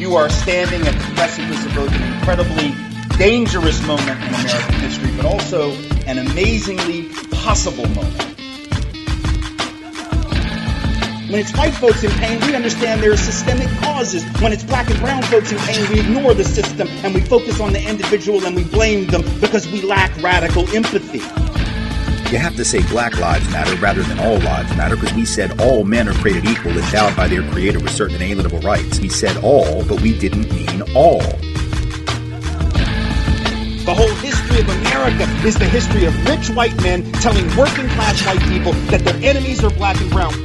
You are standing at the precipice of both an incredibly dangerous moment in American history, but also an amazingly possible moment. When it's white folks in pain, we understand there are systemic causes. When it's black and brown folks in pain, we ignore the system and we focus on the individual and we blame them because we lack radical empathy. You have to say Black Lives Matter rather than All Lives Matter, because we said all men are created equal, endowed by their creator with certain inalienable rights. We said all, but we didn't mean all. The whole history of America is the history of rich white men telling working class white people that their enemies are black and brown.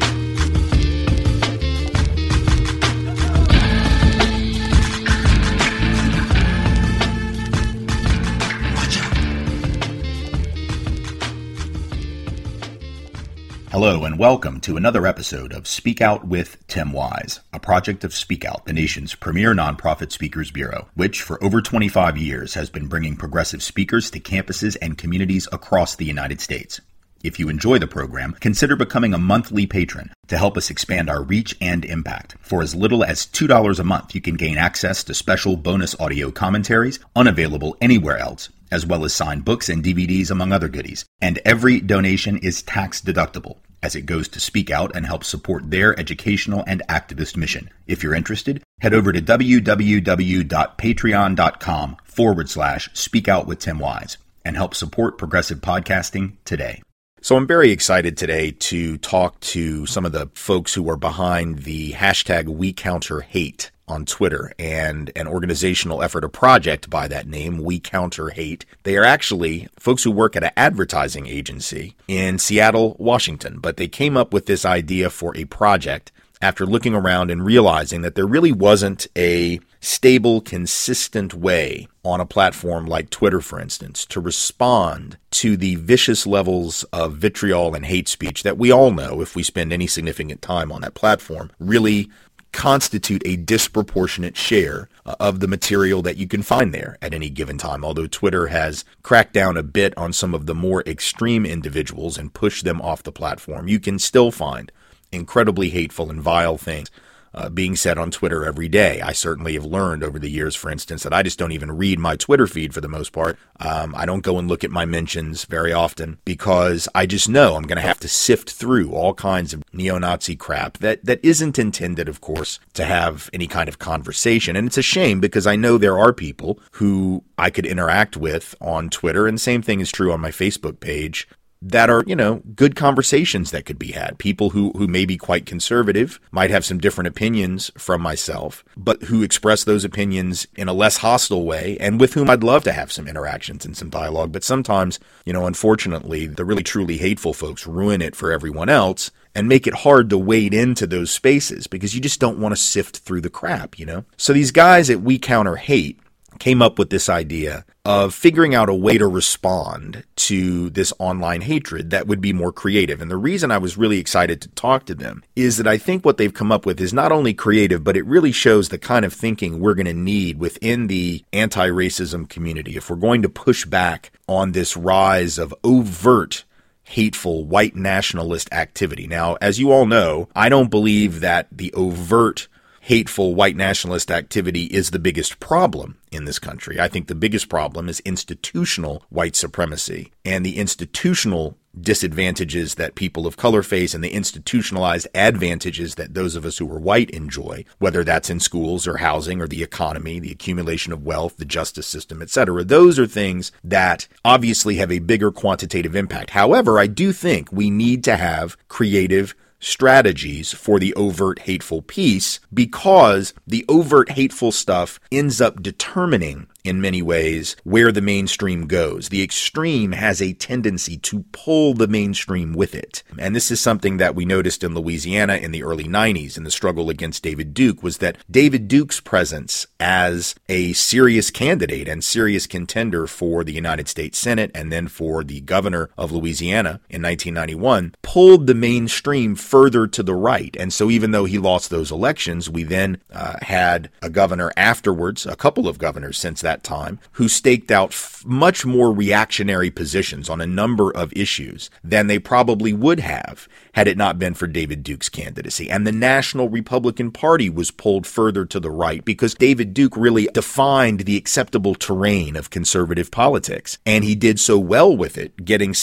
Hello and welcome to another episode of Speak Out with Tim Wise, a project of Speak Out, the nation's premier nonprofit speakers bureau, which for over 25 years has been bringing progressive speakers to campuses and communities across the United States. If you enjoy the program, consider becoming a monthly patron to help us expand our reach and impact. For as little as $2 a month, you can gain access to special bonus audio commentaries unavailable anywhere else, as well as signed books and DVDs, among other goodies. And every donation is tax deductible, as it goes to Speak Out and help support their educational and activist mission. If you're interested, head over to www.patreon.com/Speak Out with Tim Wise and help support progressive podcasting today. So I'm very excited today to talk to some of the folks who are behind the hashtag WeCounterHate on Twitter and an organizational effort, a project by that name, We Counter Hate. They are actually folks who work at an advertising agency in Seattle, Washington, but they came up with this idea for a project after looking around and realizing that there really wasn't a stable, consistent way on a platform like Twitter, for instance, to respond to the vicious levels of vitriol and hate speech that we all know, if we spend any significant time on that platform, really constitute a disproportionate share of the material that you can find there at any given time. Although Twitter has cracked down a bit on some of the more extreme individuals and pushed them off the platform, you can still find incredibly hateful and vile things being said on Twitter every day. I certainly have learned over the years, for instance, that I just don't even read my Twitter feed for the most part. I don't go and look at my mentions very often because I just know I'm going to have to sift through all kinds of neo-Nazi crap that isn't intended, of course, to have any kind of conversation. And it's a shame because I know there are people who I could interact with on Twitter, and the same thing is true on my Facebook page, that are, good conversations that could be had. People who may be quite conservative, might have some different opinions from myself, but who express those opinions in a less hostile way and with whom I'd love to have some interactions and some dialogue. But sometimes, unfortunately, the really truly hateful folks ruin it for everyone else and make it hard to wade into those spaces because you just don't want to sift through the crap, So these guys at We Counter Hate came up with this idea of figuring out a way to respond to this online hatred that would be more creative. And the reason I was really excited to talk to them is that I think what they've come up with is not only creative, but it really shows the kind of thinking we're going to need within the anti-racism community if we're going to push back on this rise of overt hateful white nationalist activity. Now, as you all know, I don't believe that the overt hateful white nationalist activity is the biggest problem in this country. I think the biggest problem is institutional white supremacy and the institutional disadvantages that people of color face and the institutionalized advantages that those of us who are white enjoy, whether that's in schools or housing or the economy, the accumulation of wealth, the justice system, etc. Those are things that obviously have a bigger quantitative impact. However, I do think we need to have creative strategies for the overt hateful piece because the overt hateful stuff ends up determining in many ways where the mainstream goes. The extreme has a tendency to pull the mainstream with it. And this is something that we noticed in Louisiana in the early 90s in the struggle against David Duke, was that David Duke's presence as a serious candidate and serious contender for the United States Senate and then for the governor of Louisiana in 1991, pulled the mainstream further to the right. And so even though he lost those elections, we then had a governor afterwards, a couple of governors since that time, who staked out much more reactionary positions on a number of issues than they probably would have had it not been for David Duke's candidacy. And the National Republican Party was pulled further to the right because David Duke really defined the acceptable terrain of conservative politics. And he did so well with it, getting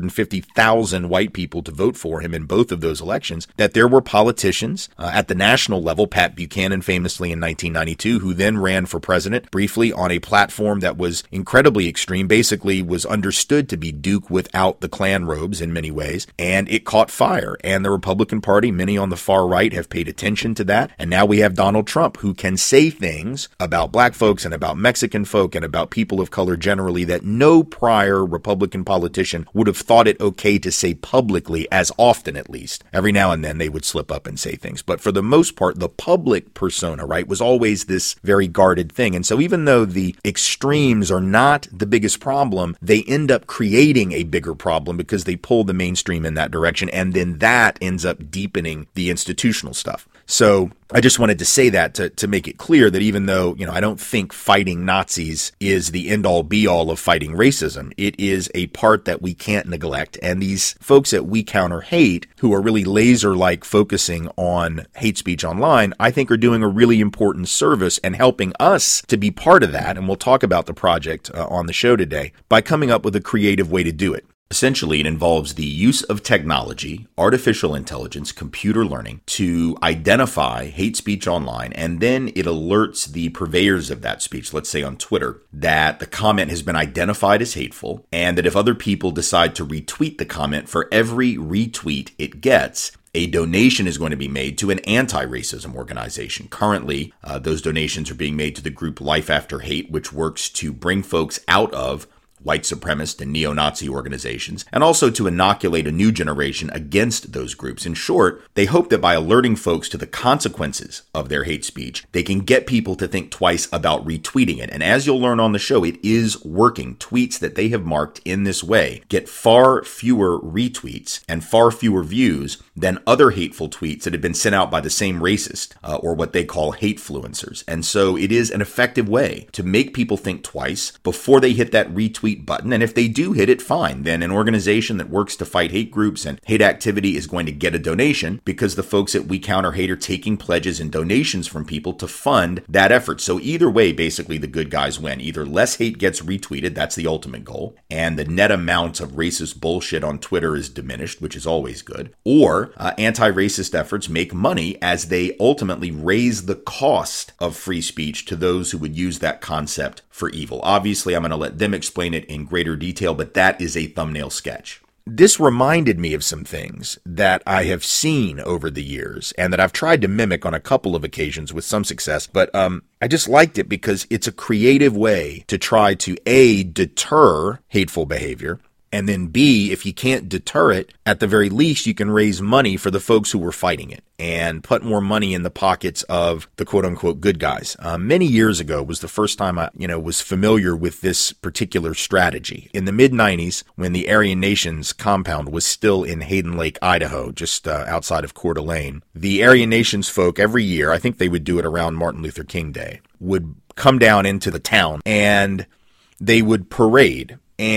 650,000 white people to vote for him in both of those elections, that there were politicians at the national level, Pat Buchanan famously in 1992, who then ran for president briefly on a platform that was incredibly extreme, basically was understood to be Duke without the Klan robes in many ways, and it caught fire. And the Republican Party, many on the far right, have paid attention to that. And now we have Donald Trump, who can say things about black folks and about Mexican folk and about people of color generally that no prior Republican politician would have thought it okay to say publicly, as often at least. Every now and then they would slip up and say things. But for the most part, the public persona, right, was always this very guarded thing. And so even though the extremes are not the biggest problem, they end up creating a bigger problem because they pull the mainstream in that direction. And then that ends up deepening the institutional stuff. So I just wanted to say that to make it clear that even though, I don't think fighting Nazis is the end all be all of fighting racism, it is a part that we can't neglect. And these folks at We Counter Hate, who are really laser-like focusing on hate speech online, I think are doing a really important service and helping us to be part of that. And we'll talk about the project on the show today by coming up with a creative way to do it. Essentially, it involves the use of technology, artificial intelligence, computer learning to identify hate speech online, and then it alerts the purveyors of that speech, let's say on Twitter, that the comment has been identified as hateful, and that if other people decide to retweet the comment, for every retweet it gets, a donation is going to be made to an anti-racism organization. Currently, those donations are being made to the group Life After Hate, which works to bring folks out of white supremacist and neo-Nazi organizations, and also to inoculate a new generation against those groups. In short, they hope that by alerting folks to the consequences of their hate speech, they can get people to think twice about retweeting it. And as you'll learn on the show, it is working. Tweets that they have marked in this way get far fewer retweets and far fewer views than other hateful tweets that have been sent out by the same racist, or what they call hatefluencers. And so it is an effective way to make people think twice before they hit that retweet button. And if they do hit it, fine. Then an organization that works to fight hate groups and hate activity is going to get a donation because the folks at We Counter Hate are taking pledges and donations from people to fund that effort. So either way, basically the good guys win. Either less hate gets retweeted, that's the ultimate goal, and the net amount of racist bullshit on Twitter is diminished, which is always good, or anti-racist efforts make money as they ultimately raise the cost of free speech to those who would use that concept for evil. Obviously, I'm going to let them explain it in greater detail, but that is a thumbnail sketch. This reminded me of some things that I have seen over the years and that I've tried to mimic on a couple of occasions with some success, but I just liked it because it's a creative way to try to A, deter hateful behavior, and then B, if you can't deter it, at the very least, you can raise money for the folks who were fighting it and put more money in the pockets of the quote-unquote good guys. Many years ago was the first time I, was familiar with this particular strategy. In the mid-'90s, when the Aryan Nations compound was still in Hayden Lake, Idaho, just outside of Coeur d'Alene, the Aryan Nations folk every year, I think they would do it around Martin Luther King Day, would come down into the town and they would parade.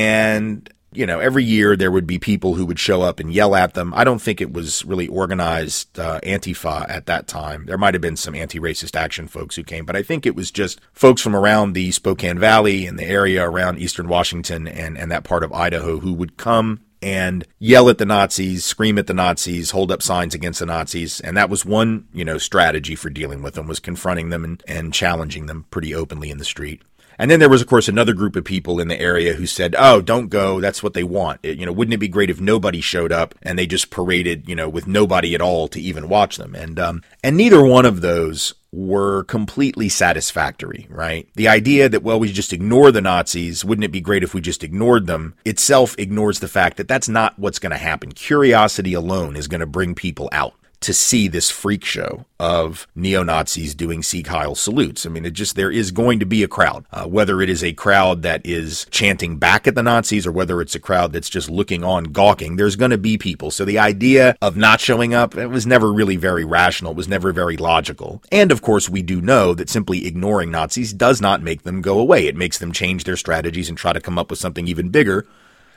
And every year there would be people who would show up and yell at them. I don't think it was really organized Antifa at that time. There might have been some anti-racist action folks who came, but I think it was just folks from around the Spokane Valley and the area around Eastern Washington and that part of Idaho who would come and yell at the Nazis, scream at the Nazis, hold up signs against the Nazis. And that was one, strategy for dealing with them, was confronting them and challenging them pretty openly in the street. And then there was, of course, another group of people in the area who said, oh, don't go. That's what they want. Wouldn't it be great if nobody showed up and they just paraded, with nobody at all to even watch them? And neither one of those were completely satisfactory, right? The idea that, we just ignore the Nazis, wouldn't it be great if we just ignored them, itself ignores the fact that that's not what's going to happen. Curiosity alone is going to bring people out to see this freak show of neo-Nazis doing Sieg Heil salutes. I mean, there is going to be a crowd, whether it is a crowd that is chanting back at the Nazis or whether it's a crowd that's just looking on gawking, there's going to be people. So the idea of not showing up, it was never really very rational. It was never very logical. And of course, we do know that simply ignoring Nazis does not make them go away. It makes them change their strategies and try to come up with something even bigger.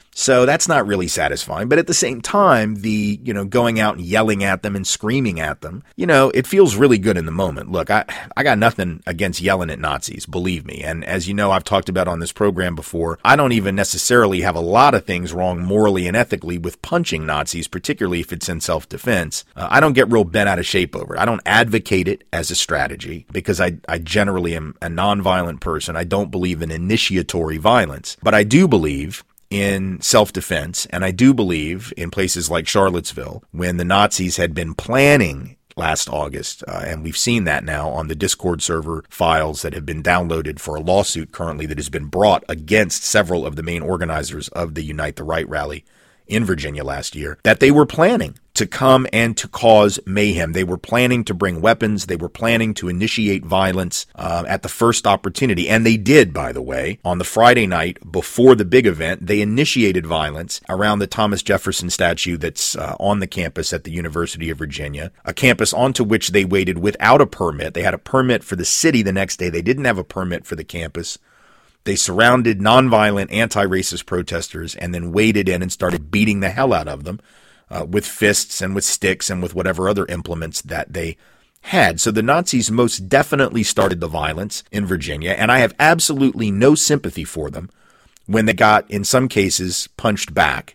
So that's not really satisfying. But at the same time, the, going out and yelling at them and screaming at them, it feels really good in the moment. Look, I got nothing against yelling at Nazis, believe me. And as you know, I've talked about on this program before, I don't even necessarily have a lot of things wrong morally and ethically with punching Nazis, particularly if it's in self-defense. I don't get real bent out of shape over it. I don't advocate it as a strategy because I generally am a nonviolent person. I don't believe in initiatory violence, but I do believe in self-defense, and I do believe in places like Charlottesville, when the Nazis had been planning last August, and we've seen that now on the Discord server files that have been downloaded for a lawsuit currently that has been brought against several of the main organizers of the Unite the Right rally in Virginia last year, that they were planning to come and to cause mayhem. They were planning to bring weapons. They were planning to initiate violence at the first opportunity. And they did, by the way. On the Friday night before the big event, they initiated violence around the Thomas Jefferson statue that's on the campus at the University of Virginia, a campus onto which they waited without a permit. They had a permit for the city the next day. They didn't have a permit for the campus. They surrounded nonviolent anti-racist protesters and then waded in and started beating the hell out of them with fists and with sticks and with whatever other implements that they had. So the Nazis most definitely started the violence in Virginia, and I have absolutely no sympathy for them when they got, in some cases, punched back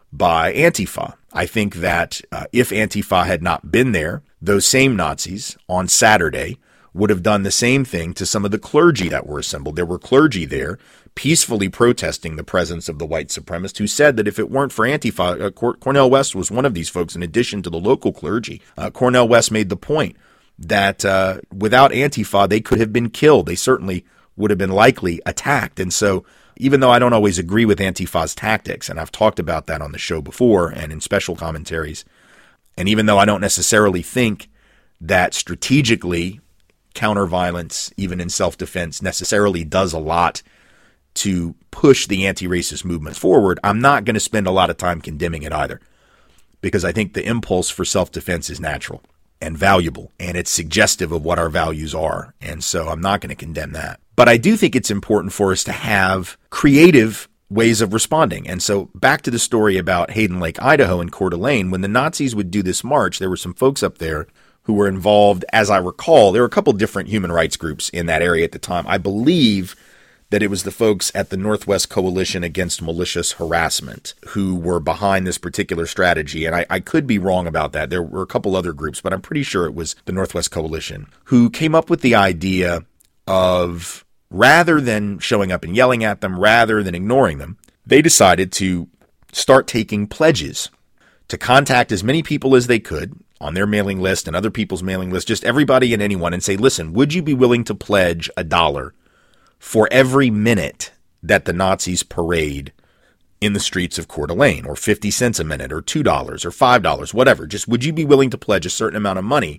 by Antifa. I think that if Antifa had not been there, those same Nazis on Saturday would have done the same thing to some of the clergy that were assembled. There were clergy there peacefully protesting the presence of the white supremacist who said that if it weren't for Antifa, Cornel West was one of these folks in addition to the local clergy. Cornel West made the point that without Antifa, they could have been killed. They certainly would have been likely attacked. And so even though I don't always agree with Antifa's tactics, and I've talked about that on the show before and in special commentaries, and even though I don't necessarily think that strategically counter-violence, even in self-defense, necessarily does a lot to push the anti-racist movement forward, I'm not going to spend a lot of time condemning it either, because I think the impulse for self-defense is natural and valuable, and it's suggestive of what our values are, and so I'm not going to condemn that. But I do think it's important for us to have creative ways of responding. And so back to the story about Hayden Lake, Idaho, and Coeur d'Alene, when the Nazis would do this march, there were some folks up there who were involved. As I recall, there were a couple different human rights groups in that area at the time. I believe that it was the folks at the Northwest Coalition Against Malicious Harassment who were behind this particular strategy. And I could be wrong about that. There were a couple other groups, but I'm pretty sure it was the Northwest Coalition who came up with the idea of, rather than showing up and yelling at them, rather than ignoring them, they decided to start taking pledges to contact as many people as they could on their mailing list and other people's mailing list, just everybody and anyone, and say, listen, would you be willing to pledge $1 for every minute that the Nazis parade in the streets of Coeur d'Alene, or 50 cents a minute, or $2, or $5, whatever? Just would you be willing to pledge a certain amount of money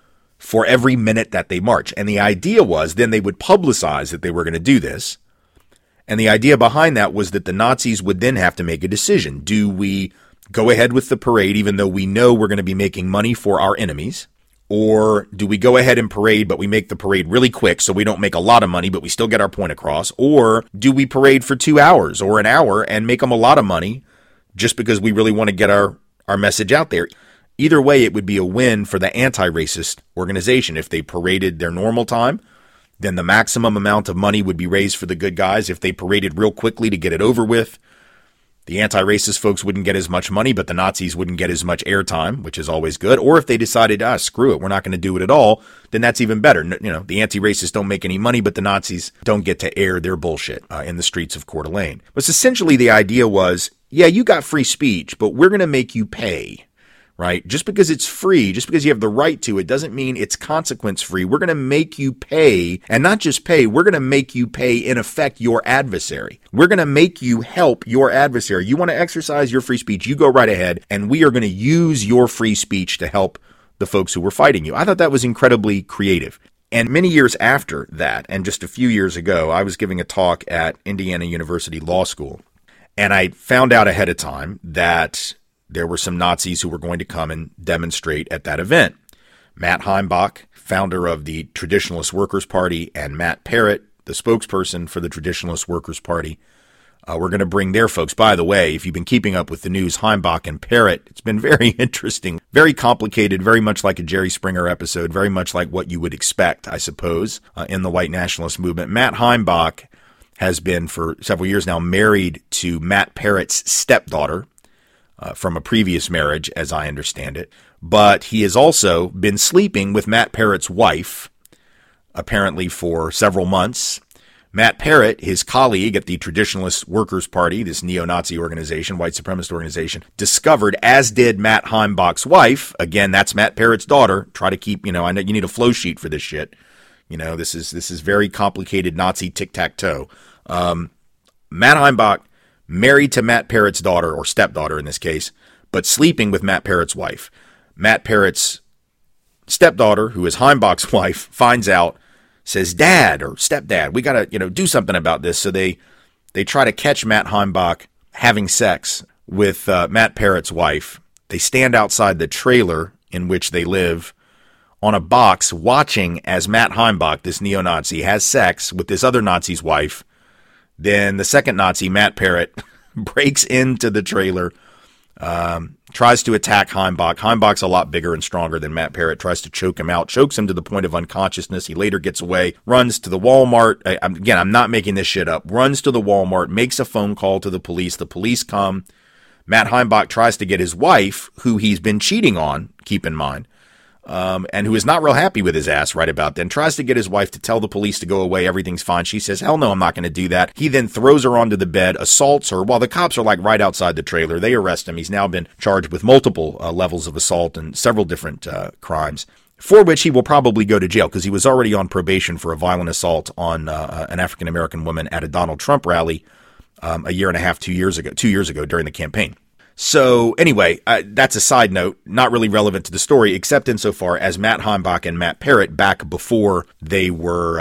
for every minute that they march? And the idea was then they would publicize that they were going to do this. And the idea behind that was that the Nazis would then have to make a decision. Do we go ahead with the parade even though we know we're going to be making money for our enemies? Or do we go ahead and parade, but we make the parade really quick so we don't make a lot of money, but we still get our point across? Or do we parade for 2 hours or an hour and make them a lot of money just because we really want to get our message out there? Either way, it would be a win for the anti-racist organization. If they paraded their normal time, then the maximum amount of money would be raised for the good guys. If they paraded real quickly to get it over with, the anti-racist folks wouldn't get as much money, but the Nazis wouldn't get as much airtime, which is always good. Or if they decided, screw it, we're not going to do it at all, then that's even better. The anti-racists don't make any money, but the Nazis don't get to air their bullshit in the streets of Coeur d'Alene. But essentially the idea was, yeah, you got free speech, but we're going to make you pay. Right? Just because it's free, just because you have the right to it, doesn't mean it's consequence free. We're going to make you pay, and not just pay, we're going to make you pay, in effect, your adversary. We're going to make you help your adversary. You want to exercise your free speech, you go right ahead, and we are going to use your free speech to help the folks who were fighting you. I thought that was incredibly creative. And many years after that, and just a few years ago, I was giving a talk at Indiana University Law School, and I found out ahead of time that there were some Nazis who were going to come and demonstrate at that event. Matt Heimbach, founder of the Traditionalist Workers' Party, and Matt Parrott, the spokesperson for the Traditionalist Workers' Party, we're going to bring their folks. By the way, if you've been keeping up with the news, Heimbach and Parrott, it's been very interesting, very complicated, very much like a Jerry Springer episode, very much like what you would expect, I suppose, in the white nationalist movement. Matt Heimbach has been for several years now married to Matt Parrott's stepdaughter from a previous marriage, as I understand it. But he has also been sleeping with Matt Parrott's wife, apparently for several months. Matt Parrott, his colleague at the Traditionalist Workers' Party, this neo-Nazi organization, white supremacist organization, discovered, as did Matt Heimbach's wife, again, that's Matt Parrott's daughter, try to keep, I know you need a flow sheet for this shit. This is very complicated Nazi tic-tac-toe. Matt Heimbach, married to Matt Parrott's daughter, or stepdaughter in this case, but sleeping with Matt Parrott's wife. Matt Parrott's stepdaughter, who is Heimbach's wife, finds out, says, "Dad," or "Stepdad, we got to, do something about this." So they try to catch Matt Heimbach having sex with Matt Parrott's wife. They stand outside the trailer in which they live on a box watching as Matt Heimbach, this neo-Nazi, has sex with this other Nazi's wife. Then the second Nazi, Matt Parrott, breaks into the trailer, tries to attack Heimbach. Heimbach's a lot bigger and stronger than Matt Parrott, tries to choke him out, chokes him to the point of unconsciousness. He later gets away, runs to the Walmart. Again, I'm not making this shit up. Runs to the Walmart, makes a phone call to the police. The police come. Matt Heimbach tries to get his wife, who he's been cheating on, keep in mind, and who is not real happy with his ass right about then, tries to get his wife to tell the police to go away. Everything's fine. She says, "Hell no, I'm not going to do that." He then throws her onto the bed, assaults her while the cops are like right outside the trailer. They arrest him. He's now been charged with multiple levels of assault and several different crimes, for which he will probably go to jail because he was already on probation for a violent assault on an African-American woman at a Donald Trump rally a year and a half, 2 years ago during the campaign. So anyway, that's a side note, not really relevant to the story, except insofar as Matt Heimbach and Matt Parrott, back before they were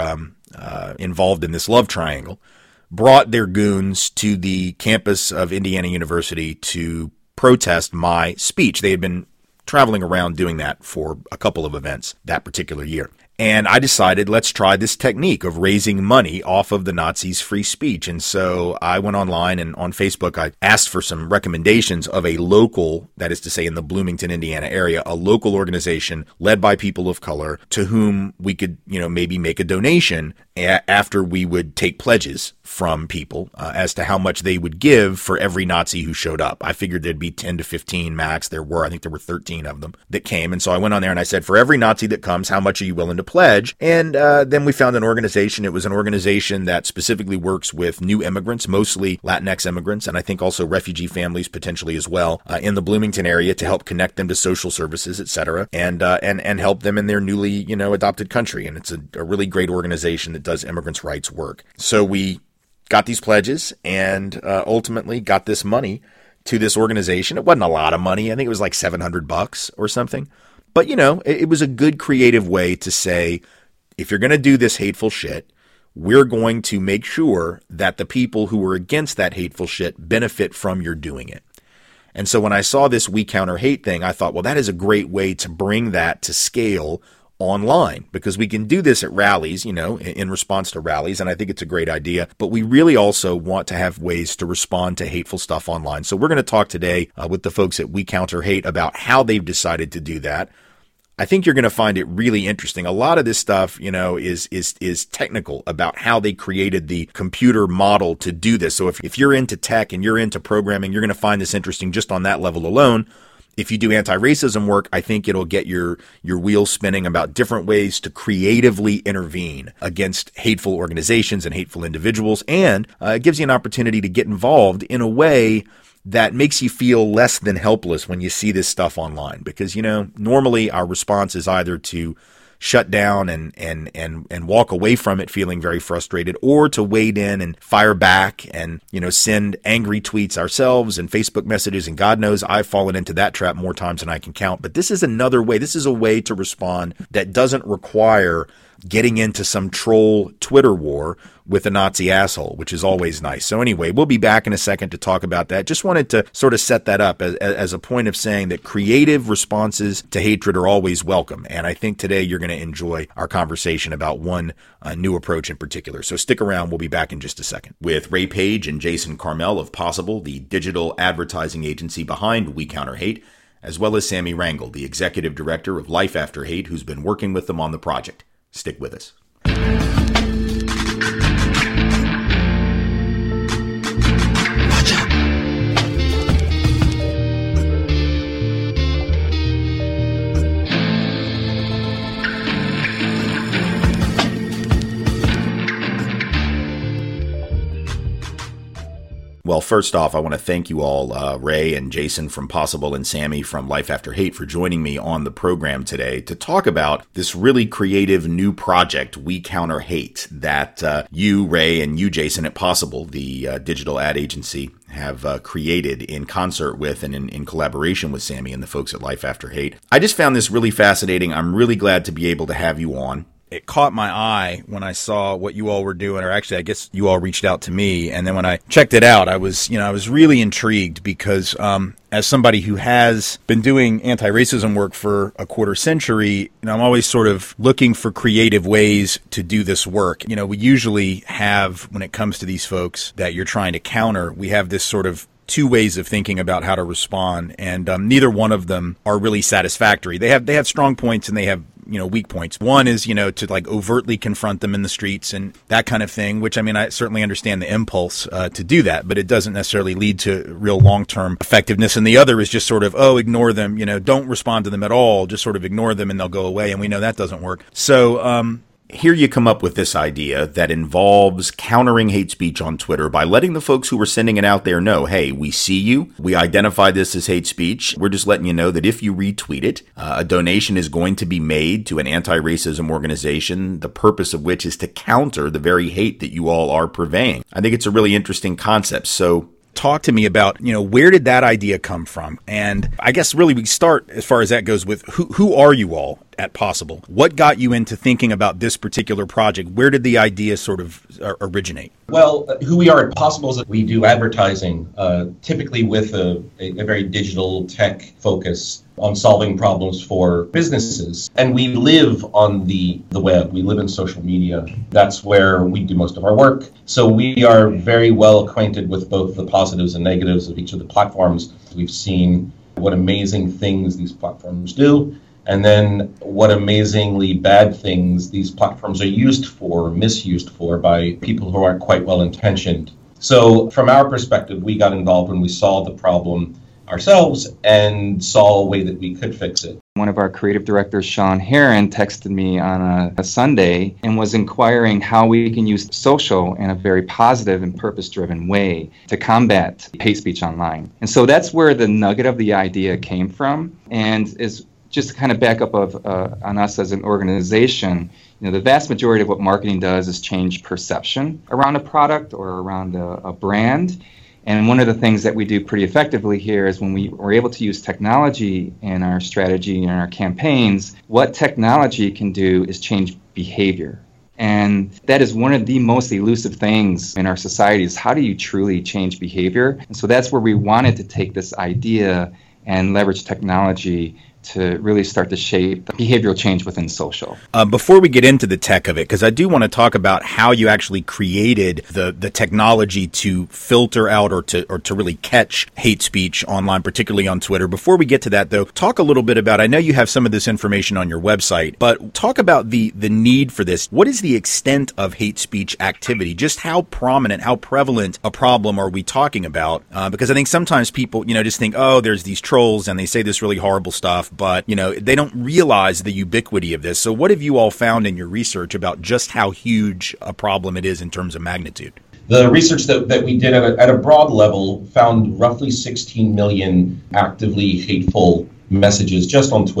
involved in this love triangle, brought their goons to the campus of Indiana University to protest my speech. They had been traveling around doing that for a couple of events that particular year. And I decided, let's try this technique of raising money off of the Nazis' free speech. And so I went online and on Facebook, I asked for some recommendations of a local, that is to say in the Bloomington, Indiana area, a local organization led by people of color to whom we could, maybe make a donation after we would take pledges from people as to how much they would give for every Nazi who showed up. I figured there'd be 10 to 15 max. I think there were 13 of them that came. And so I went on there and I said, for every Nazi that comes, how much are you willing to pledge? And then we found an organization. It was an organization that specifically works with new immigrants, mostly Latinx immigrants, and I think also refugee families potentially as well, in the Bloomington area to help connect them to social services, et cetera, and help them in their newly, adopted country. And it's a really great organization that does immigrants' rights work. So we got these pledges and ultimately got this money to this organization. It wasn't a lot of money. I think it was like $700 or something. But, it was a good creative way to say, if you're going to do this hateful shit, we're going to make sure that the people who are against that hateful shit benefit from your doing it. And so when I saw this We Counter Hate thing, I thought, well, that is a great way to bring that to scale online, because we can do this at rallies, in response to rallies. And I think it's a great idea, but we really also want to have ways to respond to hateful stuff online. So we're going to talk today with the folks at We Counter Hate about how they've decided to do that. I think you're going to find it really interesting. A lot of this stuff, is technical about how they created the computer model to do this. So if you're into tech and you're into programming, you're going to find this interesting just on that level alone. If you do anti-racism work, I think it'll get your wheels spinning about different ways to creatively intervene against hateful organizations and hateful individuals. And it gives you an opportunity to get involved in a way that makes you feel less than helpless when you see this stuff online. Because, normally our response is either to shut down and walk away from it feeling very frustrated, or to wade in and fire back and, send angry tweets ourselves and Facebook messages. And God knows I've fallen into that trap more times than I can count. But this is another way. This is a way to respond that doesn't require getting into some troll Twitter war with a Nazi asshole, which is always nice. So anyway, we'll be back in a second to talk about that. Just wanted to sort of set that up as a point of saying that creative responses to hatred are always welcome. And I think today you're going to enjoy our conversation about one new approach in particular. So stick around. We'll be back in just a second. With Ray Page and Jason Carmel of Possible, the digital advertising agency behind We Counter Hate, as well as Sammy Rangel, the executive director of Life After Hate, who's been working with them on the project. Stick with us. Well, first off, I want to thank you all, Ray and Jason from Possible and Sammy from Life After Hate, for joining me on the program today to talk about this really creative new project, We Counter Hate, that you, Ray, and you, Jason, at Possible, the digital ad agency, have created in concert with and in collaboration with Sammy and the folks at Life After Hate. I just found this really fascinating. I'm really glad to be able to have you on. It caught my eye when I saw what you all were doing, or actually, I guess you all reached out to me. And then when I checked it out, I was really intrigued because, as somebody who has been doing anti-racism work for a quarter century, I'm always sort of looking for creative ways to do this work. We usually have, when it comes to these folks that you're trying to counter, we have this sort of two ways of thinking about how to respond, and neither one of them are really satisfactory. They have strong points and they have weak points. One is, to like overtly confront them in the streets and that kind of thing, which I certainly understand the impulse to do that, but it doesn't necessarily lead to real long-term effectiveness. And the other is just sort of, ignore them, don't respond to them at all, just sort of ignore them and they'll go away. And we know that doesn't work. So, here you come up with this idea that involves countering hate speech on Twitter by letting the folks who are sending it out there know, hey, we see you. We identify this as hate speech. We're just letting you know that if you retweet it, a donation is going to be made to an anti-racism organization, the purpose of which is to counter the very hate that you all are purveying. I think it's a really interesting concept. So talk to me about, where did that idea come from? And I guess really we start, as far as that goes, with who are you all at Possible? What got you into thinking about this particular project? Where did the idea sort of originate? Well, who we are at Possible is that we do advertising, typically with a very digital tech focus on solving problems for businesses. And we live on the web. We live in social media. That's where we do most of our work. So we are very well acquainted with both the positives and negatives of each of the platforms. We've seen what amazing things these platforms do, and then what amazingly bad things these platforms are used for, misused for, by people who aren't quite well intentioned. So from our perspective, we got involved when we saw the problem ourselves and saw a way that we could fix it. One of our creative directors, Sean Heron, texted me on a Sunday and was inquiring how we can use social in a very positive and purpose-driven way to combat hate speech online. And so that's where the nugget of the idea came from, and is just to kind of back up on us as an organization. The vast majority of what marketing does is change perception around a product or around a brand. And one of the things that we do pretty effectively here is when we're able to use technology in our strategy and our campaigns, what technology can do is change behavior. And that is one of the most elusive things in our society, is how do you truly change behavior? And so that's where we wanted to take this idea and leverage technology to really start to shape the behavioral change within social. Before we get into the tech of it, because I do want to talk about how you actually created the technology to filter out or to really catch hate speech online, particularly on Twitter. Before we get to that, though, talk a little bit about, I know you have some of this information on your website, but talk about the need for this. What is the extent of hate speech activity? Just how prominent, how prevalent a problem are we talking about? Because I think sometimes people, just think, there's these trolls and they say this really horrible stuff, but, they don't realize the ubiquity of this. So what have you all found in your research about just how huge a problem it is in terms of magnitude? The research that we did at a broad level found roughly 16 million actively hateful messages just on Twitter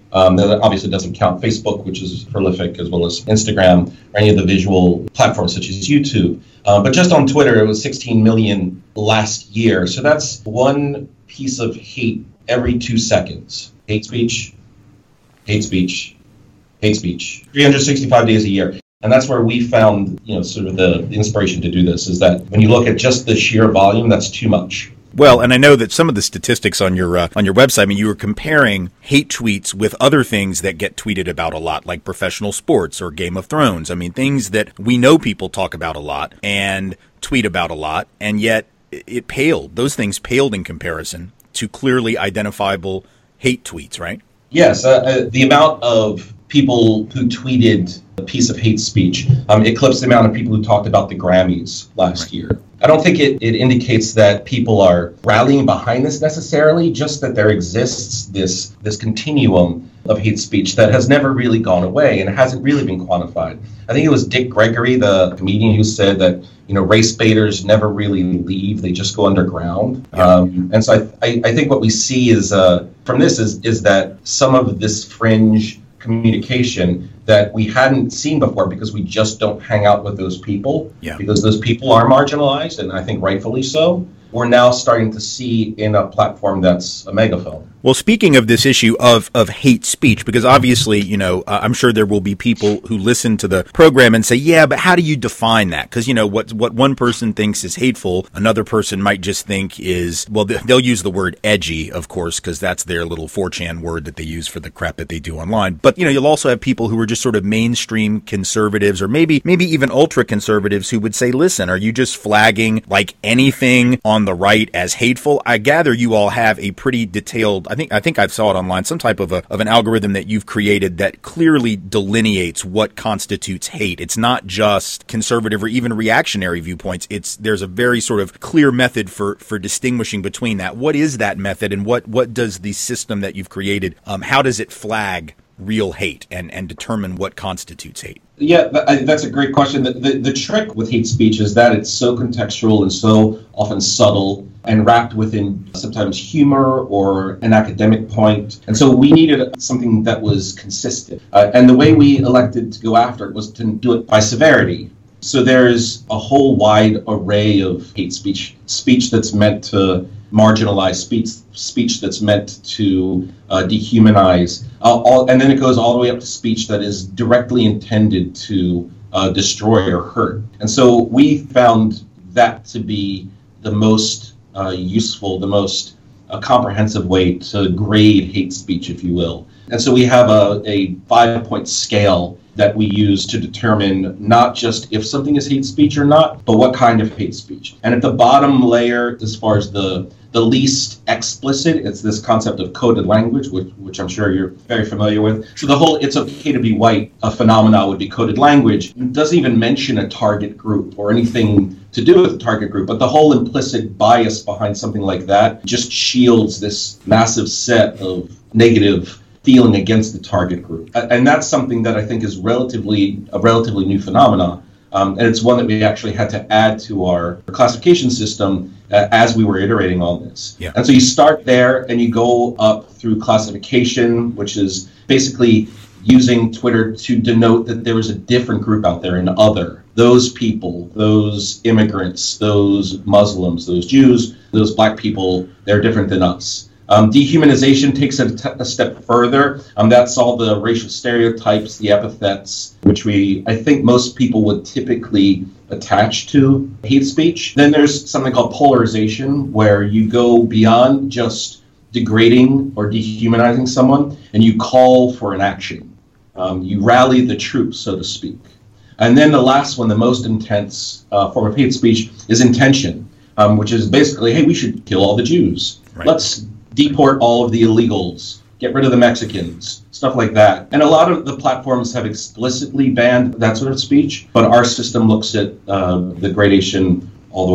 That obviously doesn't count Facebook, which is prolific, as well as Instagram or any of the visual platforms such as YouTube. But just on Twitter, it was 16 million last year. So that's one piece of hate every 2 seconds. Hate speech, hate speech, hate speech. 365 days a year. And that's where we found, sort of the inspiration to do this, is that when you look at just the sheer volume, that's too much. Well, and I know that some of the statistics on your website, I mean, you were comparing hate tweets with other things that get tweeted about a lot, like professional sports or Game of Thrones. I mean, things that we know people talk about a lot and tweet about a lot, and yet it paled. Those things paled in comparison to clearly identifiable hate tweets, right? Yes, the amount of people who tweeted a piece of hate speech eclipsed the amount of people who talked about the Grammys last year. I don't think it indicates that people are rallying behind this necessarily, just that there exists this continuum of hate speech that has never really gone away and hasn't really been quantified. I think it was Dick Gregory, the comedian, who said that race baiters never really leave; they just go underground. Yeah. And so I think what we see is from this is that some of this fringe communication that we hadn't seen before, because we just don't hang out with those people, because those people are marginalized, and I think rightfully so, we're now starting to see in a platform that's a megaphone. Well, speaking of this issue of hate speech, because obviously, I'm sure there will be people who listen to the program and say, yeah, but how do you define that? Because, what one person thinks is hateful, another person might just think is, well, they'll use the word edgy, of course, because that's their little 4chan word that they use for the crap that they do online. But, you'll also have people who are just sort of mainstream conservatives, or maybe even ultra conservatives, who would say, listen, are you just flagging like anything on the right as hateful? I gather you all have a pretty detailed, I think I saw it online, some type of an algorithm that you've created that clearly delineates what constitutes hate. It's not just conservative or even reactionary viewpoints. There's a very sort of clear method for distinguishing between that. What is that method, and what does the system that you've created, how does it flag real hate and determine what constitutes hate? Yeah, that's a great question. The trick with hate speech is that it's so contextual and so often subtle and wrapped within sometimes humor or an academic point. And so we needed something that was consistent. And the way we elected to go after it was to do it by severity. So there's a whole wide array of hate speech that's meant to marginalize, speech that's meant to dehumanize, and then it goes all the way up to speech that is directly intended to destroy or hurt. And so we found that to be the most useful, the most comprehensive way to grade hate speech, if you will. And so we have a 5-point scale that we use to determine not just if something is hate speech or not, but what kind of hate speech. And at the bottom layer, as far as the least explicit, it's this concept of coded language, which I'm sure you're very familiar with. So the whole "it's okay to be white" phenomena would be coded language. It doesn't even mention a target group or anything to do with the target group, but the whole implicit bias behind something like that just shields this massive set of negative feeling against the target group. And that's something that I think is a relatively new phenomenon. And it's one that we actually had to add to our classification system as we were iterating on this. Yeah. And so you start there and you go up through classification, which is basically using Twitter to denote that there is a different group out there, an other. Those people, those immigrants, those Muslims, those Jews, those black people, they're different than us. Dehumanization takes it a step further. That's all the racial stereotypes, the epithets, which I think most people would typically attach to hate speech. Then there's something called polarization, where you go beyond just degrading or dehumanizing someone, and you call for an action. You rally the troops, so to speak. And then the last one, the most intense form of hate speech, is intention, which is basically, hey, we should kill all the Jews. Right. Let's deport all of the illegals, get rid of the Mexicans, stuff like that. And a lot of the platforms have explicitly banned that sort of speech, but our system looks at the gradation all the way up.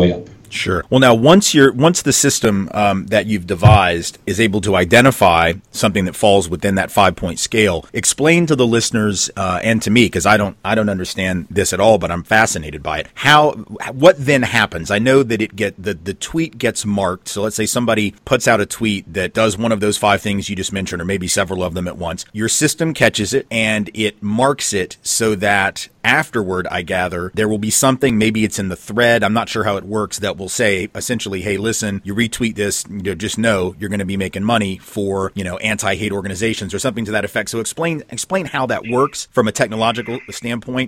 Sure. Well, now once the system that you've devised is able to identify something that falls within that 5-point scale, explain to the listeners and to me, because I don't understand this at all, but I'm fascinated by it. What then happens? I know that the tweet gets marked. So let's say somebody puts out a tweet that does one of those 5 things you just mentioned, or maybe several of them at once. Your system catches it and it marks it so that afterward, I gather, there will be something, maybe it's in the thread, I'm not sure how it works, that will say essentially, hey, listen, you retweet this, just know you're going to be making money for, anti-hate organizations or something to that effect. So explain how that works from a technological standpoint,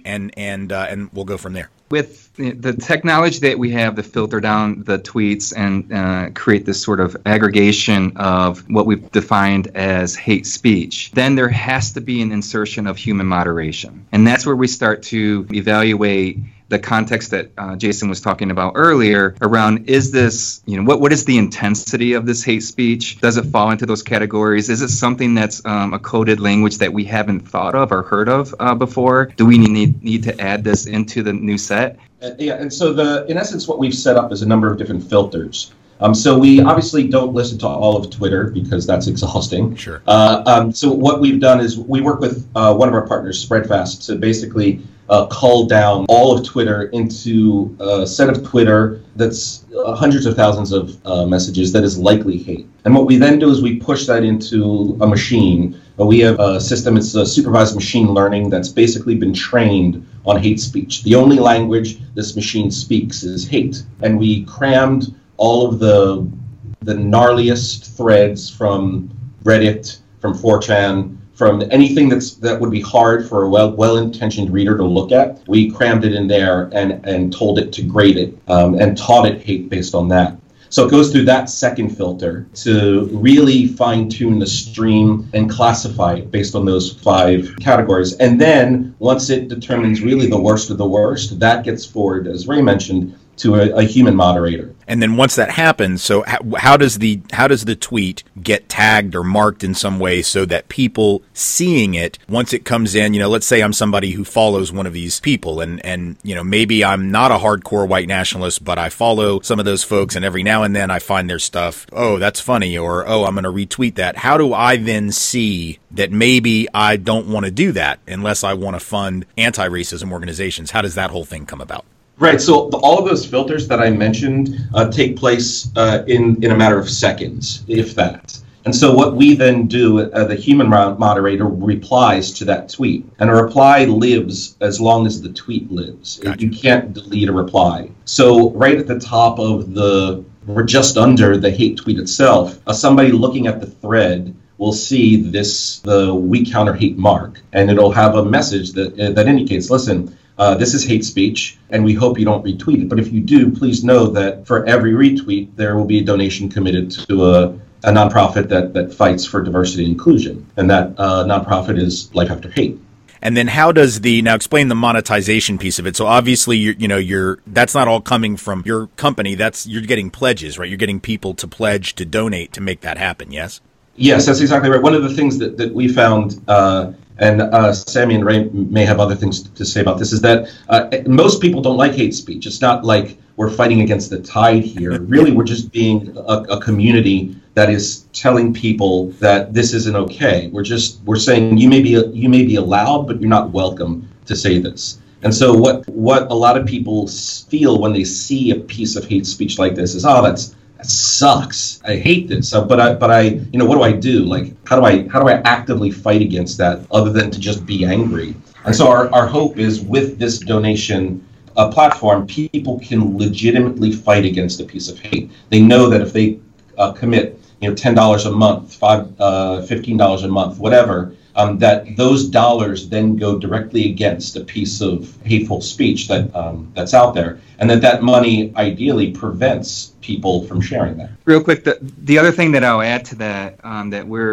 and we'll go from there. With the technology that we have to filter down the tweets and create this sort of aggregation of what we've defined as hate speech, then there has to be an insertion of human moderation. And that's where we start to evaluate the context that Jason was talking about earlier around, is this, what is the intensity of this hate speech? Does it fall into those categories? Is it something that's a coded language that we haven't thought of or heard of before? Do we need to add this into the new set? And so in essence, what we've set up is a number of different filters. So we obviously don't listen to all of Twitter because that's exhausting. Sure. So what we've done is we work with one of our partners, Spreadfast, to basically cull down all of Twitter into a set of Twitter that's hundreds of thousands of messages that is likely hate. And what we then do is we push that into a machine. We have a system, it's a supervised machine learning that's basically been trained on hate speech. The only language this machine speaks is hate. And we crammed all of the gnarliest threads from Reddit, from 4chan, from anything that would be hard for a well-intentioned reader to look at. We crammed it in there and told it to grade it and taught it hate based on that. So it goes through that second filter to really fine-tune the stream and classify it based on those 5 categories. And then once it determines really the worst of the worst, that gets forwarded, as Ray mentioned, to a human moderator. And then once that happens, so how does the tweet get tagged or marked in some way so that people seeing it, once it comes in, let's say I'm somebody who follows one of these people and maybe I'm not a hardcore white nationalist, but I follow some of those folks and every now and then I find their stuff, oh, that's funny, or oh, I'm going to retweet that. How do I then see that maybe I don't want to do that unless I want to fund anti-racism organizations? How does that whole thing come about? Right. So all of those filters that I mentioned take place in a matter of seconds, if that. And so what we then do, the human moderator replies to that tweet. And a reply lives as long as the tweet lives. Gotcha. You can't delete a reply. So right at the top of or just under the hate tweet itself, somebody looking at the thread will see the We Counter Hate mark. And it'll have a message that indicates, listen, this is hate speech, and we hope you don't retweet it. But if you do, please know that for every retweet, there will be a donation committed to a nonprofit that fights for diversity and inclusion. And that nonprofit is Life After Hate. And then how does now explain the monetization piece of it? So obviously, you're that's not all coming from your company. You're getting pledges, right? You're getting people to pledge to donate to make that happen, yes? Yes, that's exactly right. One of the things that we found, and Sammy and Ray may have other things to say about this, is that most people don't like hate speech. It's not like we're fighting against the tide here. Really, we're just being a community that is telling people that this isn't okay. We're saying you may be allowed, but you're not welcome to say this. And so what a lot of people feel when they see a piece of hate speech like this is, that sucks. I hate this. But I what do I do? Like, how do I actively fight against that other than to just be angry? And so our hope is with this donation platform, people can legitimately fight against a piece of hate. They know that if they commit, $10 a month, $15 a month, whatever, that those dollars then go directly against a piece of hateful speech that's out there, and that money ideally prevents people from sharing that. Real quick, the other thing that I'll add to that that we're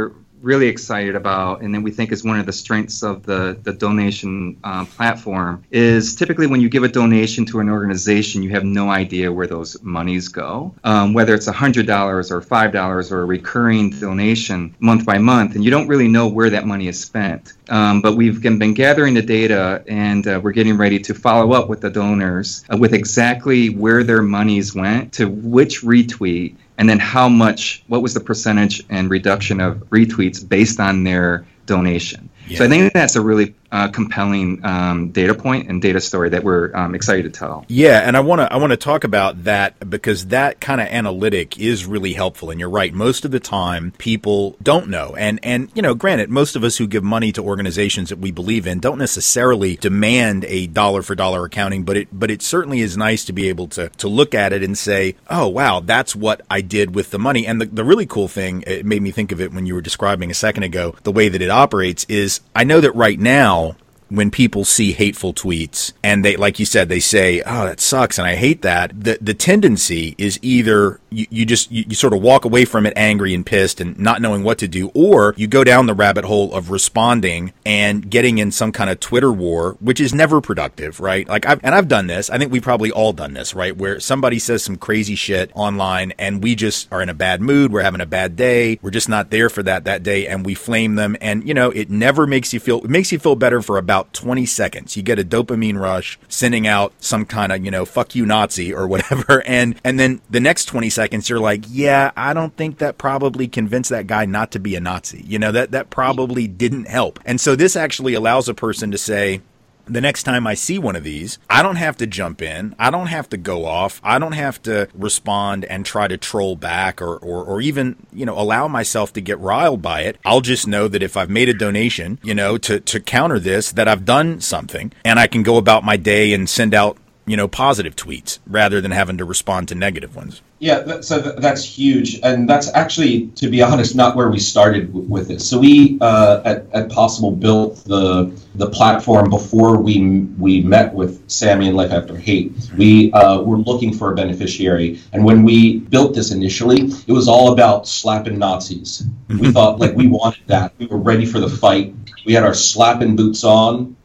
really excited about, and then we think is one of the strengths of the donation platform, is typically when you give a donation to an organization, you have no idea where those monies go, whether it's $100 or $5 or a recurring donation month by month, and you don't really know where that money is spent. But we've been gathering the data, and we're getting ready to follow up with the donors with exactly where their monies went, to which retweet, and then what was the percentage and reduction of retweets based on their donation. Yeah. So I think that's a really compelling data point and data story that we're excited to tell. Yeah, and I want to talk about that, because that kind of analytic is really helpful. And you're right, most of the time people don't know. And granted, most of us who give money to organizations that we believe in don't necessarily demand a dollar for dollar accounting, but it certainly is nice to be able to look at it and say, oh wow, that's what I did with the money. And the really cool thing, it made me think of it when you were describing a second ago, the way that it operates is, I know that right now, when people see hateful tweets and they, like you said, they say, oh, that sucks and I hate that, the tendency is either you sort of walk away from it angry and pissed and not knowing what to do, or you go down the rabbit hole of responding and getting in some kind of Twitter war, which is never productive, right? Like I've done this. I think we've probably all done this, right? Where somebody says some crazy shit online and we just are in a bad mood. We're having a bad day. We're just not there for that day. And we flame them. And, it never makes you feel better for about 20 seconds. You get a dopamine rush sending out some kind of, fuck you Nazi or whatever. And then the next 20 seconds, you're like, yeah, I don't think that probably convinced that guy not to be a Nazi. That probably didn't help. And so this actually allows a person to say, the next time I see one of these, I don't have to jump in. I don't have to go off. I don't have to respond and try to troll back or even, allow myself to get riled by it. I'll just know that if I've made a donation, to counter this, that I've done something, and I can go about my day and send out, positive tweets rather than having to respond to negative ones. Yeah, so that's huge. And that's actually, to be honest, not where we started with it. So we at Possible built the platform before we met with Sammy and Life After Hate. We were looking for a beneficiary. And when we built this initially, it was all about slapping Nazis. We thought we wanted that. We were ready for the fight. We had our slapping boots on.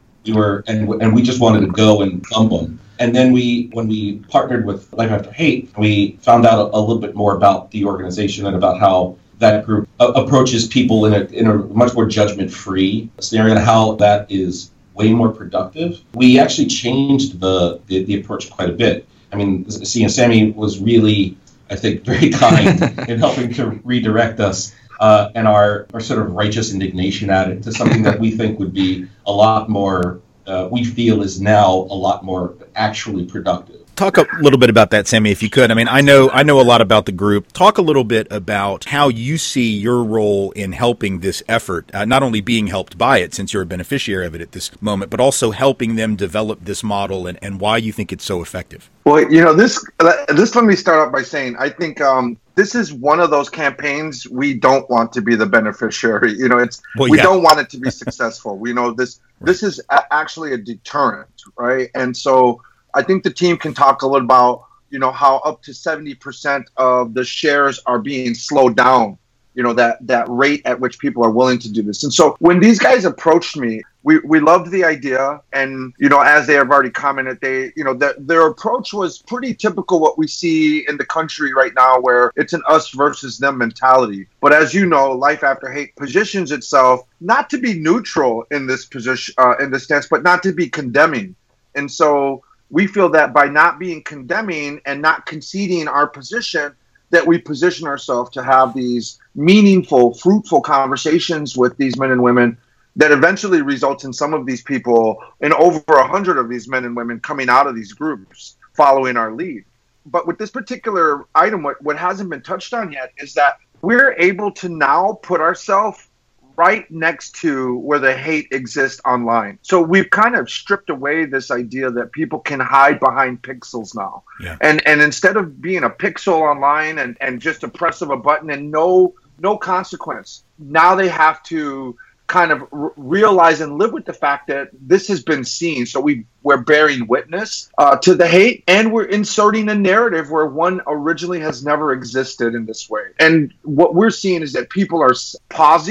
And we just wanted to go and thump them. And then when we partnered with Life After Hate, we found out a little bit more about the organization and about how that group approaches people in a much more judgment-free scenario, and how that is way more productive. We actually changed the approach quite a bit. I mean, Sammy was really, I think, very kind in helping to redirect us and our sort of righteous indignation at it to something that we think would be a lot more, we feel is now a lot more actually productive. Talk a little bit about that, Sammy, if you could. I mean, I know a lot about the group. Talk a little bit about how you see your role in helping this effort, not only being helped by it since you're a beneficiary of it at this moment, but also helping them develop this model and why you think it's so effective. Well, this let me start out by saying I think this is one of those campaigns we don't want to be the beneficiary. We don't want it to be successful. We know this. Right. This is actually a deterrent, right? And so I think the team can talk a little about, how up to 70% of the shares are being slowed down, that rate at which people are willing to do this. And so when these guys approached me, we loved the idea. And, as they have already commented, their approach was pretty typical what we see in the country right now, where it's an us versus them mentality. But as you know, Life After Hate positions itself not to be neutral in this position, in this stance, but not to be condemning. And so we feel that by not being condemning and not conceding our position, that we position ourselves to have these meaningful, fruitful conversations with these men and women that eventually results in some of these people, in over 100 of these men and women coming out of these groups following our lead. But with this particular item, what hasn't been touched on yet is that we're able to now put ourselves right next to where the hate exists online. So we've kind of stripped away this idea that people can hide behind pixels now. Yeah. And instead of being a pixel online and just a press of a button and no consequence, now they have to kind of realize and live with the fact that this has been seen. So we're bearing witness to the hate, and we're inserting a narrative where one originally has never existed in this way. And what we're seeing is that people are pausing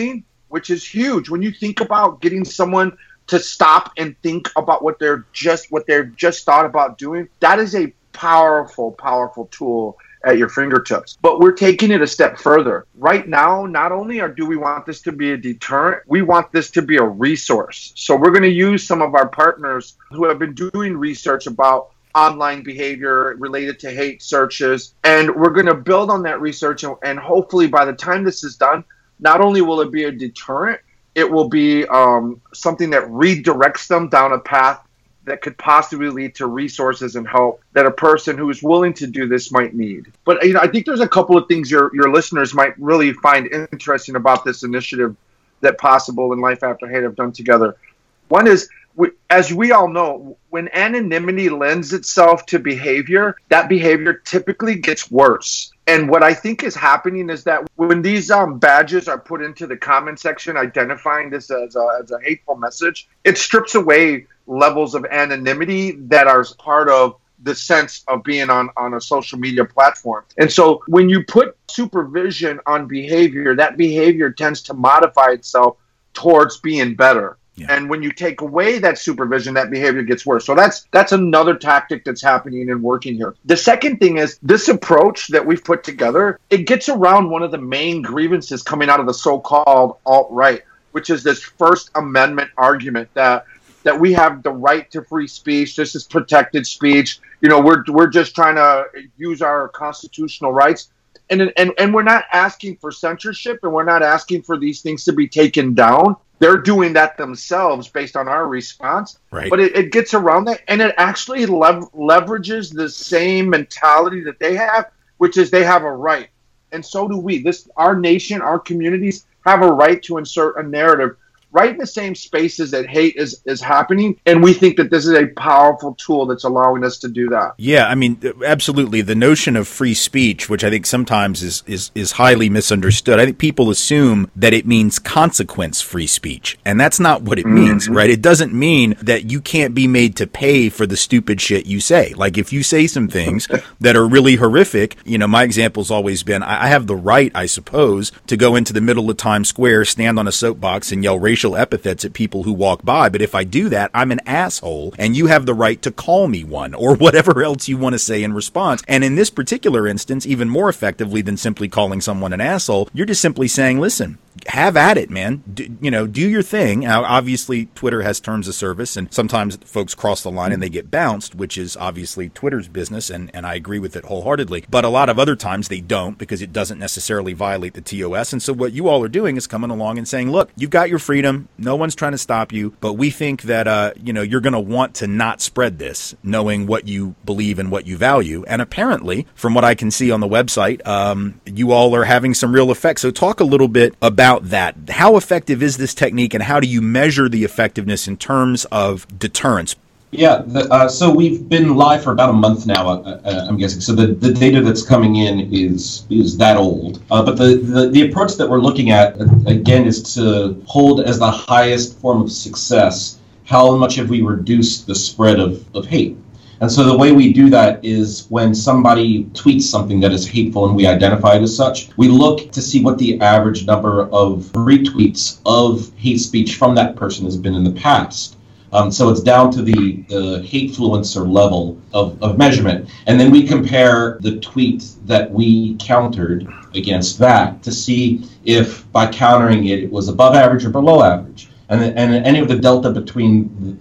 which is huge. When you think about getting someone to stop and think about what they're just thought about doing, that is a powerful, powerful tool at your fingertips. But we're taking it a step further. Right now, not only do we want this to be a deterrent, we want this to be a resource. So we're going to use some of our partners who have been doing research about online behavior related to hate searches, and we're going to build on that research, and hopefully by the time this is done, not only will it be a deterrent, it will be something that redirects them down a path that could possibly lead to resources and help that a person who is willing to do this might need. But I think there's a couple of things your listeners might really find interesting about this initiative that Possible and Life After Hate have done together. One is, as we all know, when anonymity lends itself to behavior, that behavior typically gets worse. And what I think is happening is that when these badges are put into the comment section identifying this as a hateful message, it strips away levels of anonymity that are part of the sense of being on a social media platform. And so when you put supervision on behavior, that behavior tends to modify itself towards being better. Yeah. And when you take away that supervision, that behavior gets worse. So that's another tactic that's happening and working here. The second thing is this approach that we've put together, it gets around one of the main grievances coming out of the so-called alt-right, which is this First Amendment argument that we have the right to free speech. This is protected speech. You know, we're just trying to use our constitutional rights. And we're not asking for censorship, and we're not asking for these things to be taken down. They're doing that themselves based on our response. Right. But it gets around that, and it actually leverages the same mentality that they have, which is they have a right. And so do we. Our nation, our communities have a right to insert a narrative right in the same spaces that hate is happening. And we think that this is a powerful tool that's allowing us to do that. Yeah, I mean, absolutely. The notion of free speech, which I think sometimes is highly misunderstood. I think people assume that it means consequence-free speech. And that's not what it means, right? It doesn't mean that you can't be made to pay for the stupid shit you say. Like if you say some things that are really horrific, you know, my example's always been, I have the right, I suppose, to go into the middle of Times Square, stand on a soapbox and yell racial epithets at people who walk by. But if I do that, I'm an asshole, and you have the right to call me one, or whatever else you want to say in response. And in this particular instance, even more effectively than simply calling someone an asshole, you're just simply saying, listen, have at it, man. Do your thing. Now, obviously, Twitter has terms of service, and sometimes folks cross the line and they get bounced, which is obviously Twitter's business, and I agree with it wholeheartedly. But a lot of other times they don't, because it doesn't necessarily violate the TOS. And so what you all are doing is coming along and saying, look, you've got your freedom. No one's trying to stop you, but we think that, you're going to want to not spread this, knowing what you believe and what you value. And apparently, from what I can see on the website, you all are having some real effect. So talk a little bit about that. How effective is this technique, and how do you measure the effectiveness in terms of deterrence? Yeah, so we've been live for about a month now, I'm guessing. So the data that's coming in is that old. But the approach that we're looking at, again, is to hold as the highest form of success how much have we reduced the spread of hate. And so the way we do that is when somebody tweets something that is hateful and we identify it as such, we look to see what the average number of retweets of hate speech from that person has been in the past. So it's down to the hatefluencer level of measurement. And then we compare the tweet that we countered against that to see if by countering it was above average or below average. And any of the delta between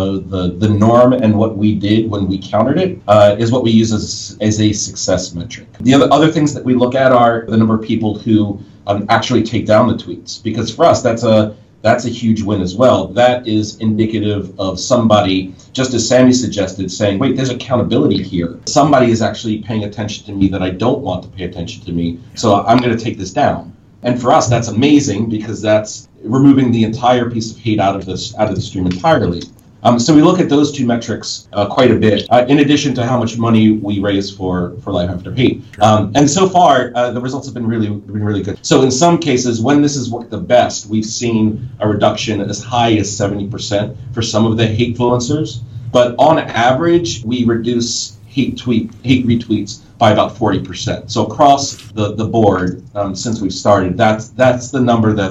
the norm and what we did when we countered it is what we use as a success metric. The other things that we look at are the number of people who actually take down the tweets, because for us that's a huge win as well. That is indicative of somebody, just as Sammy suggested, saying, wait, there's accountability here. Somebody is actually paying attention to me that I don't want to pay attention to me, so I'm going to take this down. And for us, that's amazing, because that's removing the entire piece of hate out of the stream entirely. So we look at those two metrics quite a bit, in addition to how much money we raise for Life After Hate. And so far, the results have been really good. So in some cases, when this has worked the best, we've seen a reduction as high as 70% for some of the hatefluencers. But on average, we reduce hate retweets by about 40%. So across the board, since we've started, that's the number that's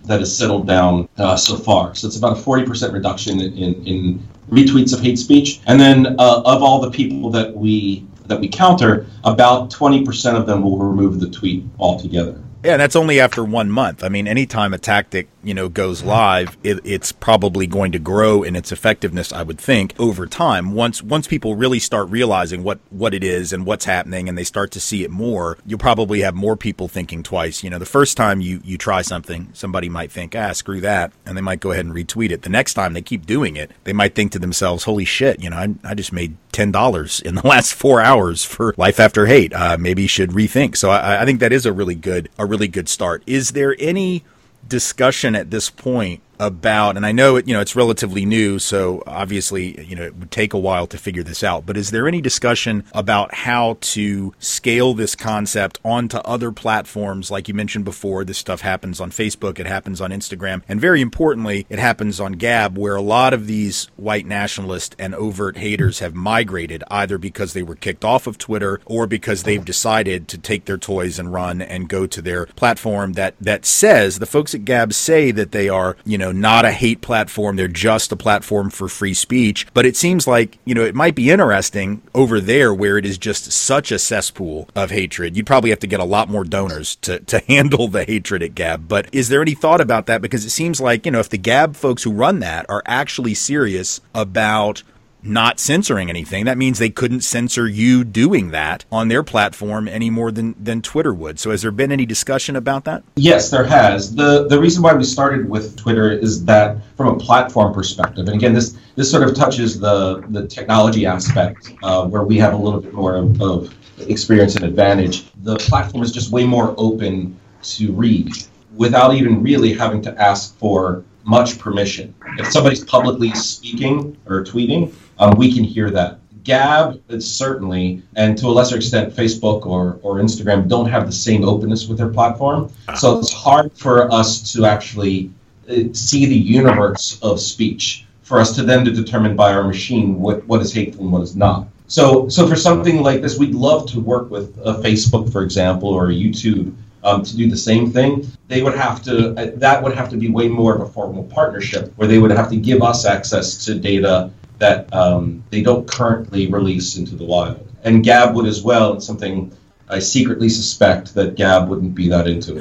that has settled down so far. So it's about a 40% reduction in retweets of hate speech. And then of all the people that we counter, about 20% of them will remove the tweet altogether. Yeah, and that's only after 1 month. I mean, anytime a tactic, goes live, it's probably going to grow in its effectiveness, I would think, over time. Once people really start realizing what it is and what's happening, and they start to see it more, you'll probably have more people thinking twice. The first time you try something, somebody might think, screw that, and they might go ahead and retweet it. The next time they keep doing it, they might think to themselves, holy shit, I just made $10 in the last 4 hours for Life After Hate. Maybe you should rethink. So I think that is a really good start. Is there any discussion at this point about, and I know it's relatively new, so obviously, it would take a while to figure this out, but is there any discussion about how to scale this concept onto other platforms? Like you mentioned before, this stuff happens on Facebook, it happens on Instagram, and very importantly, it happens on Gab, where a lot of these white nationalist and overt haters have migrated, either because they were kicked off of Twitter or because they've decided to take their toys and run and go to their platform that says, the folks at Gab say that they are, not a hate platform. They're just a platform for free speech. But it seems like, it might be interesting over there where it is just such a cesspool of hatred. You'd probably have to get a lot more donors to handle the hatred at Gab. But is there any thought about that? Because it seems like, if the Gab folks who run that are actually serious about not censoring anything, that means they couldn't censor you doing that on their platform any more than Twitter would. So has there been any discussion about that? Yes, there has. The reason why we started with Twitter is that from a platform perspective, and again, this sort of touches the technology aspect where we have a little bit more of experience and advantage. The platform is just way more open to read without even really having to ask for much permission. If somebody's publicly speaking or tweeting, we can hear that. Gab, certainly, and to a lesser extent, Facebook or Instagram don't have the same openness with their platform. So it's hard for us to actually see the universe of speech, for us to then to determine by our machine what is hateful and what is not. So for something like this, we'd love to work with Facebook, for example, or YouTube, to do the same thing. That would have to be way more of a formal partnership where they would have to give us access to data that they don't currently release into the wild. And Gab would as well. It's something I secretly suspect that Gab wouldn't be that into it.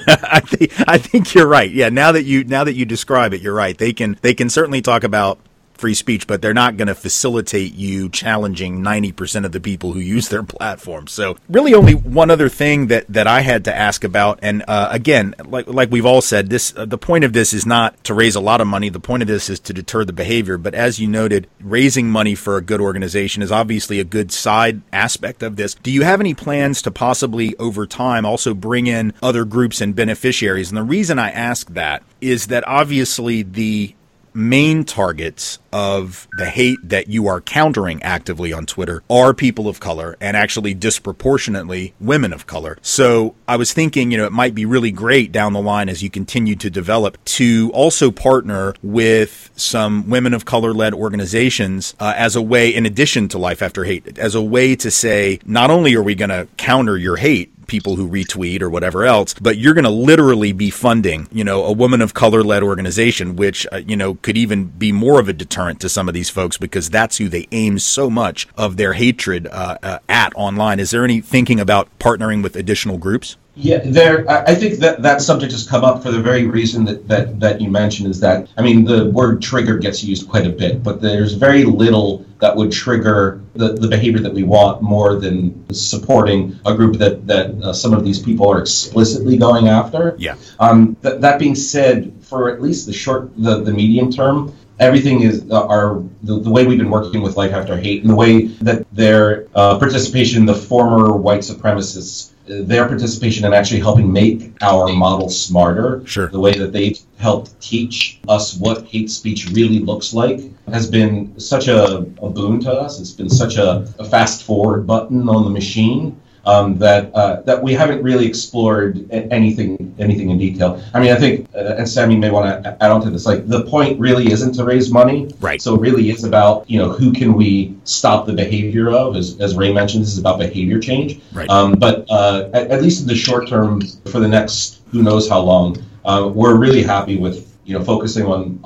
I think you're right. Yeah, now that you describe it, you're right. They can certainly talk about free speech, but they're not going to facilitate you challenging 90% of the people who use their platform. So really only one other thing that I had to ask about, and again, like we've all said, the point of this is not to raise a lot of money. The point of this is to deter the behavior. But as you noted, raising money for a good organization is obviously a good side aspect of this. Do you have any plans to possibly over time also bring in other groups and beneficiaries? And the reason I ask that is that obviously the main targets of the hate that you are countering actively on Twitter are people of color, and actually disproportionately women of color. So I was thinking, it might be really great down the line as you continue to develop to also partner with some women of color led organizations as a way, in addition to Life After Hate, as a way to say, not only are we going to counter your hate, people who retweet or whatever else, but you're going to literally be funding, a woman of color led organization, which, could even be more of a deterrent to some of these folks because that's who they aim so much of their hatred at online. Is there any thinking about partnering with additional groups? Yeah, I think that subject has come up for the very reason that you mentioned, is that, the word trigger gets used quite a bit, but there's very little that would trigger the behavior that we want more than supporting a group that some of these people are explicitly going after. Yeah. That being said, for at least the medium term, everything is the way we've been working with Life After Hate, and the way that their participation in the former white supremacists, their participation in actually helping make our model smarter, sure, the way that they've helped teach us what hate speech really looks like, has been such a boon to us. It's been such a fast forward button on the machine that we haven't really explored anything in detail. I think, and Sammy may want to add on to this, the point really isn't to raise money. Right. So it really is about, who can we stop the behavior of? As Ray mentioned, this is about behavior change. Right. But at least in the short term, for the next who knows how long, we're really happy with focusing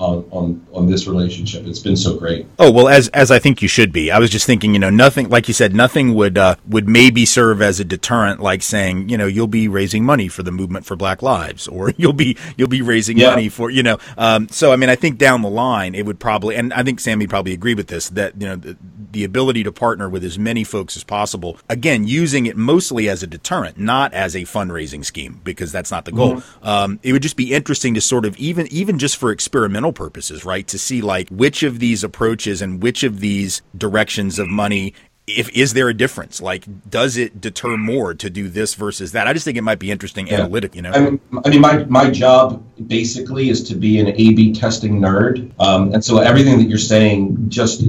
on this relationship. It's been so great. Oh, well, as I think you should be. I was just thinking, nothing, like you said, nothing would maybe serve as a deterrent, like saying, you'll be raising money for the Movement for Black Lives, or you'll be raising money for, so I mean, I think down the line it would probably, and I think Sammy probably agree with this, that, the ability to partner with as many folks as possible, again, using it mostly as a deterrent, not as a fundraising scheme, because that's not the goal. Mm-hmm. It would just be interesting to sort of even just for experimental purposes, right? To see like which of these approaches and which of these directions of money, is there a difference? Like, does it deter more to do this versus that? I just think it might be interesting analytic, I mean, my job basically is to be an A/B testing nerd. And so everything that you're saying just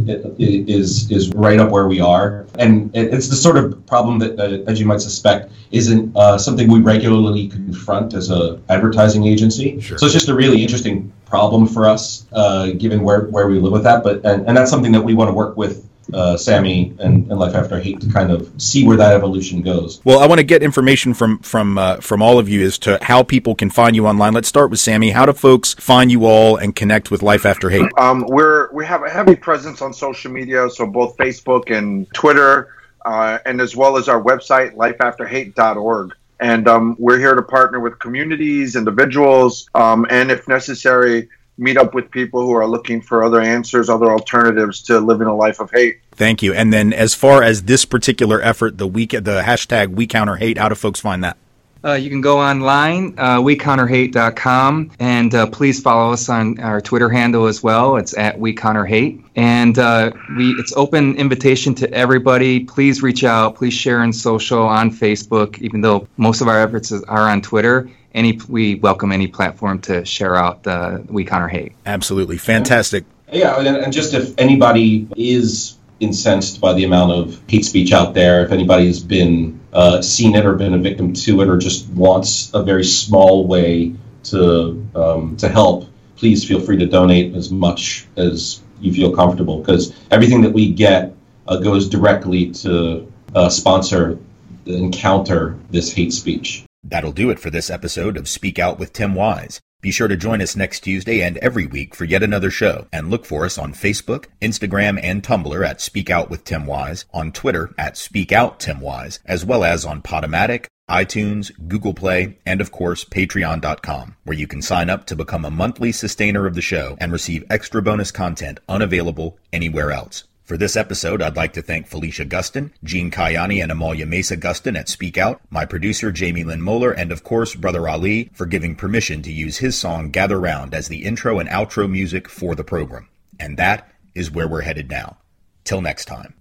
is right up where we are. And it's the sort of problem that, as you might suspect, isn't something we regularly confront as a advertising agency. Sure. So it's just a really interesting problem for us, given where we live with that. But and that's something that we want to work with Sammy and Life After Hate to kind of see where that evolution goes. Well, I want to get information from all of you as to how people can find you online. Let's start with Sammy. How do folks find you all and connect with Life After Hate? We have a heavy presence on social media, so both Facebook and Twitter, and as well as our website, lifeafterhate.org. And we're here to partner with communities, individuals, and if necessary, meet up with people who are looking for other answers, other alternatives to living a life of hate. Thank you. And then as far as this particular effort, the hashtag We Counter Hate, how do folks find that? You can go online, wecounterhate.com, and please follow us on our Twitter handle as well. It's at wecounterhate. And it's open invitation to everybody. Please reach out. Please share in social, on Facebook, even though most of our efforts are on Twitter. We welcome any platform to share out the We Counter Hate. Absolutely. Fantastic. Yeah, and just if anybody is incensed by the amount of hate speech out there, if anybody has been seen it or been a victim to it, or just wants a very small way to help, please feel free to donate as much as you feel comfortable, because everything that we get goes directly to sponsor and counter this hate speech. That'll do it for this episode of Speak Out with Tim Wise. Be sure to join us next Tuesday and every week for yet another show, and look for us on Facebook, Instagram, and Tumblr at Speak Out with Tim Wise, on Twitter at Speak Out Tim Wise, as well as on Podomatic, iTunes, Google Play, and of course Patreon.com, where you can sign up to become a monthly sustainer of the show and receive extra bonus content unavailable anywhere else. For this episode, I'd like to thank Felicia Gustin, Gene Kayani, and Amalia Mesa Gustin at Speak Out, my producer Jamie Lynn Moeller, and of course Brother Ali for giving permission to use his song Gather Round as the intro and outro music for the program. And that is where we're headed now. Till next time.